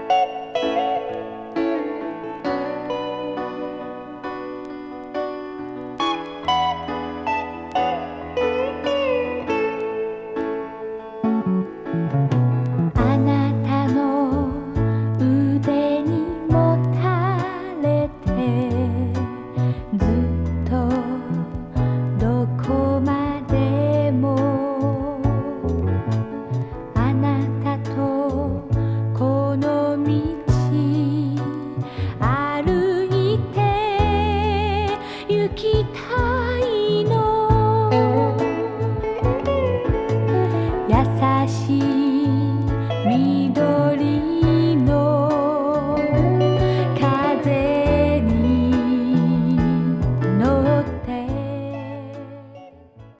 あなたの腕にもたれてずっとどこまでもあなたとこの道歩いて行きたいの優しい